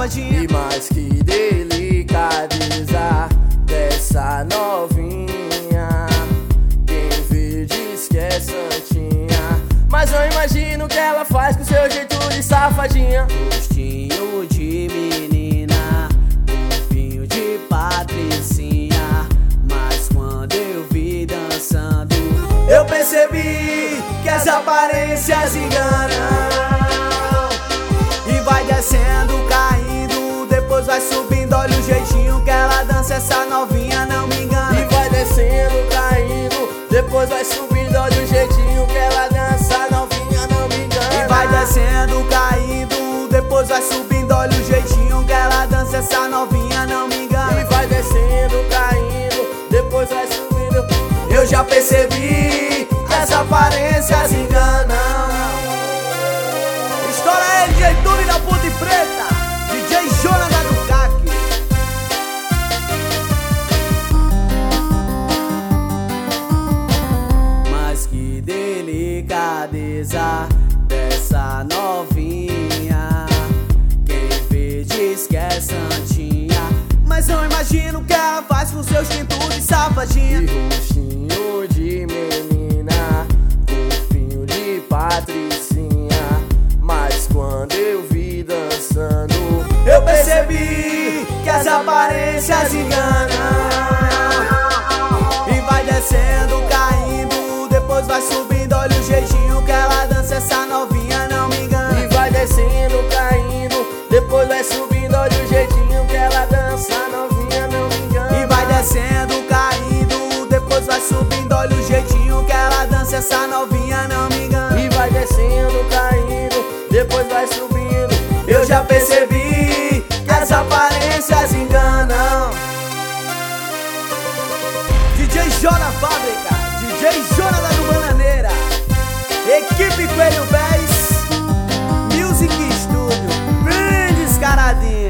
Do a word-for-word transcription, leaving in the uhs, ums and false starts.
safadinha. E mais que delicadeza dessa novinha, quem vê diz que é santinha, mas eu imagino que ela faz com seu jeito de safadinha. Rostinho de menina, corpinho de patricinha, mas quando eu vi dançando, eu percebi que as aparências enganam. E vai descendo, caindo, depois vai subindo. Olha o jeitinho que ela dança, essa novinha não me engana. E vai descendo, caindo, depois vai subindo. Olha o jeitinho que ela dança, a novinha não me engana. E vai descendo, caindo, depois vai subindo. Olha o jeitinho que ela dança, essa novinha não me engana. E vai descendo, caindo, depois vai subindo. Eu já percebi que as aparências enganam. Estoura ele, D J Tube da Ponte Preta, D J Jonathan do C A C. Mas que delicadeza dessa novinha, quem vê diz que é santinha, mas eu imagino que ela faz com seu instinto de safadinha. E rostinho de menina, corpinho de patricinha, mas quando eu vi dançando, eu percebi que as aparências enganam. E vai descendo, caindo, depois vai subindo. Olha o jeitinho que ela dança, essa novinha não me engana. E vai descendo, caindo, depois vai subindo. Olha o jeitinho que ela dança, a novinha não me engana. E vai descendo, caindo, depois vai subindo. Olha o jeitinho que ela dança, essa novinha não me engana. E vai descendo, caindo, depois vai subindo. Eu já percebi que as aparências enganam. D J Jó na fábrica, D J Jonathan do Bananeira, equipe Coelho Bass, Music Studio, bem descaradinho.